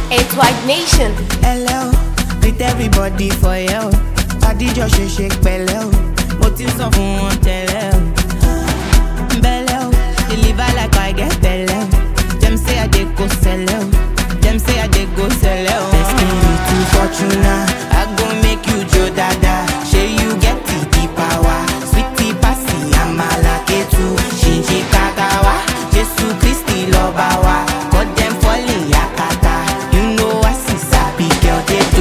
It's White Nation. Hello, with everybody for you. Adijọ ṣe ṣe pẹ̀lẹ́ o, mo ti sọ fún wọn tẹ́lẹ̀ o. Bẹ́lẹ̀ o, deliver like I get bẹ́lẹ̀ o. Dem say I dey go sẹ́lẹ̀ o, dem say I dey go sẹ́lẹ̀ o. Destiny to Fortuna, I go make you jo dada. Ṣé you get the power? Sweetie pasi amala ketu, ṣinṣin kakawa. Jésù Kristi lọ́ba wa, got dem falling yakata. You know I see sabi girl dey do.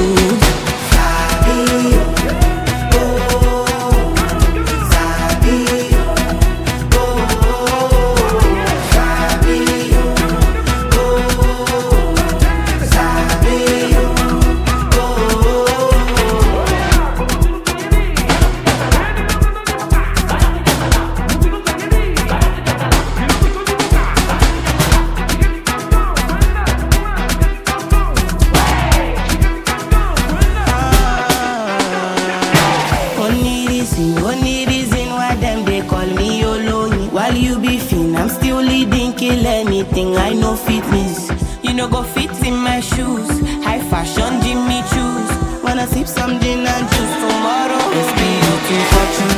Only reason why them they call me Oloni. While you be fin, I'm still leading, kill anything. I know fitness, you know go fit in my shoes. High fashion, Jimmy choose. Wanna sip some gin and juice tomorrow? It's me looking fortune.